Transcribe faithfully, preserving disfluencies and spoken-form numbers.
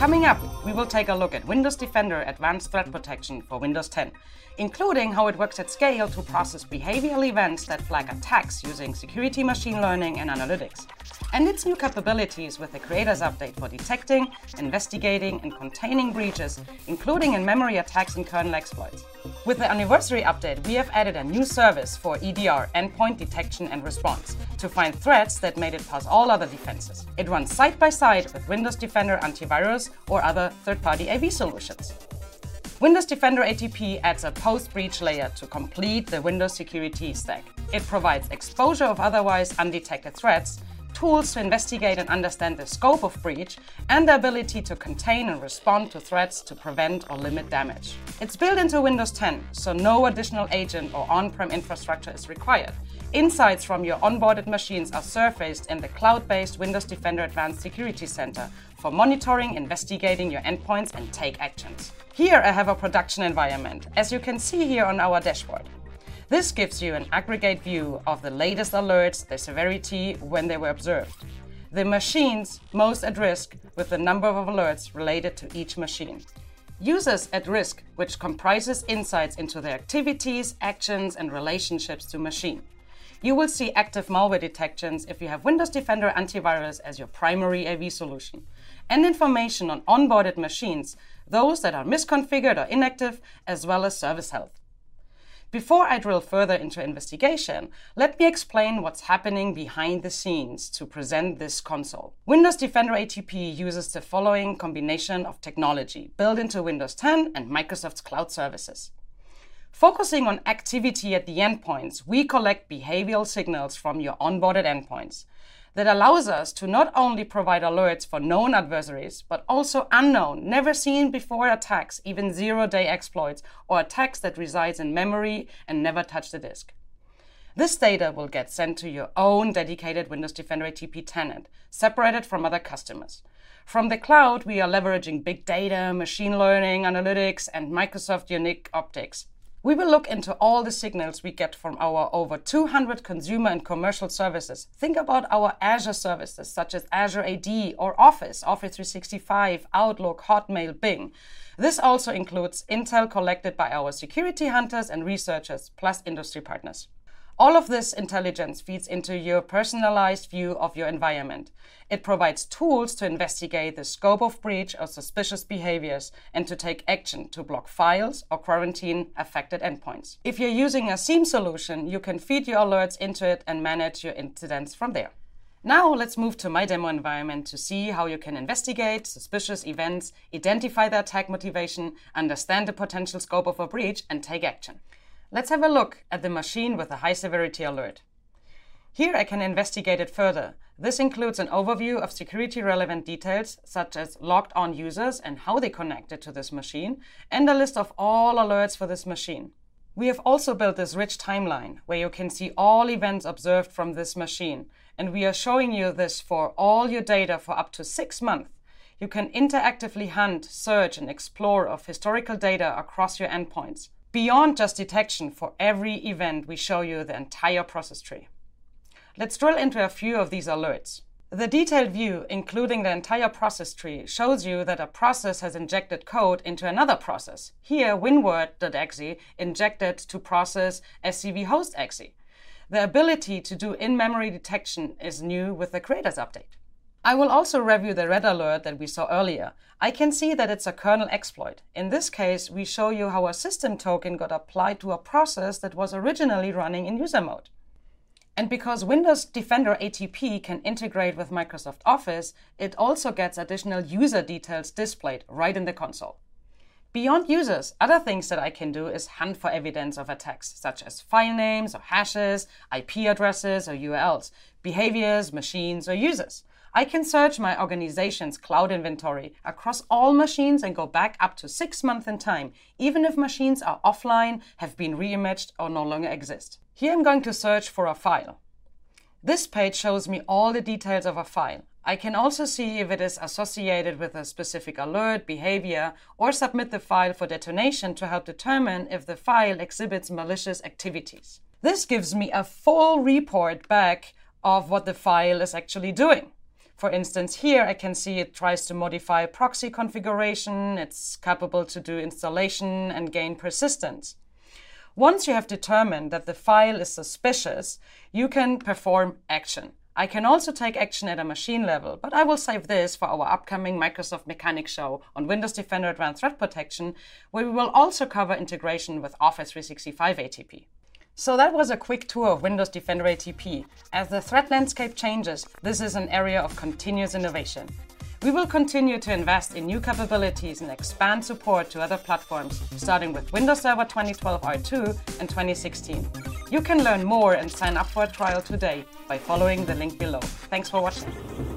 Coming up, we will take a look at Windows Defender Advanced Threat Protection for Windows ten, including how it works at scale to process behavioral events that flag attacks using security machine learning and analytics, and its new capabilities with the Creators Update for detecting, investigating, and containing breaches, including in-memory attacks and kernel exploits. With the Anniversary Update, we have added a new service for E D R, Endpoint Detection and Response, to find threats that made it pass all other defenses. It runs side by side with Windows Defender Antivirus or other third-party A V solutions. Windows Defender A T P adds a post-breach layer to complete the Windows security stack. It provides exposure of otherwise undetected threats, tools to investigate and understand the scope of breach, and the ability to contain and respond to threats to prevent or limit damage. It's built into Windows ten, so no additional agent or on-prem infrastructure is required. Insights from your onboarded machines are surfaced in the cloud-based Windows Defender Advanced Security Center for monitoring, investigating your endpoints, and take actions. Here I have a production environment, as you can see here on our dashboard. This gives you an aggregate view of the latest alerts, their severity, when they were observed, the machines most at risk with the number of alerts related to each machine. Users at risk, which comprises insights into their activities, actions, and relationships to machine. You will see active malware detections if you have Windows Defender Antivirus as your primary A V solution, and information on onboarded machines, those that are misconfigured or inactive, as well as service health. Before I drill further into investigation, let me explain what's happening behind the scenes to present this console. Windows Defender A T P uses the following combination of technology built into Windows ten and Microsoft's cloud services. Focusing on activity at the endpoints, we collect behavioral signals from your onboarded endpoints. That allows us to not only provide alerts for known adversaries, but also unknown, never seen before attacks, even zero-day exploits, or attacks that resides in memory and never touch the disk. This data will get sent to your own dedicated Windows Defender A T P tenant, separated from other customers. From the cloud, we are leveraging big data, machine learning, analytics, and Microsoft unique optics. We will look into all the signals we get from our over two hundred consumer and commercial services. Think about our Azure services such as Azure A D or Office, Office three sixty-five, Outlook, Hotmail, Bing. This also includes intel collected by our security hunters and researchers, plus industry partners. All of this intelligence feeds into your personalized view of your environment. It provides tools to investigate the scope of breach or suspicious behaviors and to take action to block files or quarantine affected endpoints. If you're using a SIEM solution, you can feed your alerts into it and manage your incidents from there. Now let's move to my demo environment to see how you can investigate suspicious events, identify the attack motivation, understand the potential scope of a breach, and take action. Let's have a look at the machine with a high severity alert. Here I can investigate it further. This includes an overview of security relevant details such as logged on users and how they connected to this machine, and a list of all alerts for this machine. We have also built this rich timeline where you can see all events observed from this machine, and we are showing you this for all your data for up to six months. You can interactively hunt, search, and explore of historical data across your endpoints. Beyond just detection, for every event, we show you the entire process tree. Let's drill into a few of these alerts. The detailed view, including the entire process tree, shows you that a process has injected code into another process. Here, winword.exe injected to process S C V host.exe. The ability to do in-memory detection is new with the Creators Update. I will also review the red alert that we saw earlier. I can see that it's a kernel exploit. In this case, we show you how a system token got applied to a process that was originally running in user mode. And because Windows Defender A T P can integrate with Microsoft Office, it also gets additional user details displayed right in the console. Beyond users, other things that I can do is hunt for evidence of attacks, such as file names or hashes, I P addresses or U R Ls, behaviors, machines, or users. I can search my organization's cloud inventory across all machines and go back up to six months in time, even if machines are offline, have been reimaged, or no longer exist. Here I'm going to search for a file. This page shows me all the details of a file. I can also see if it is associated with a specific alert, behavior, or submit the file for detonation to help determine if the file exhibits malicious activities. This gives me a full report back of what the file is actually doing. For instance, here I can see it tries to modify proxy configuration. It's capable to do installation and gain persistence. Once you have determined that the file is suspicious, you can perform action. I can also take action at a machine level, but I will save this for our upcoming Microsoft Mechanics show on Windows Defender Advanced Threat Protection, where we will also cover integration with Office three sixty-five A T P. So that was a quick tour of Windows Defender A T P. As the threat landscape changes, this is an area of continuous innovation. We will continue to invest in new capabilities and expand support to other platforms, starting with Windows Server twenty twelve R two and twenty sixteen. You can learn more and sign up for a trial today by following the link below. Thanks for watching.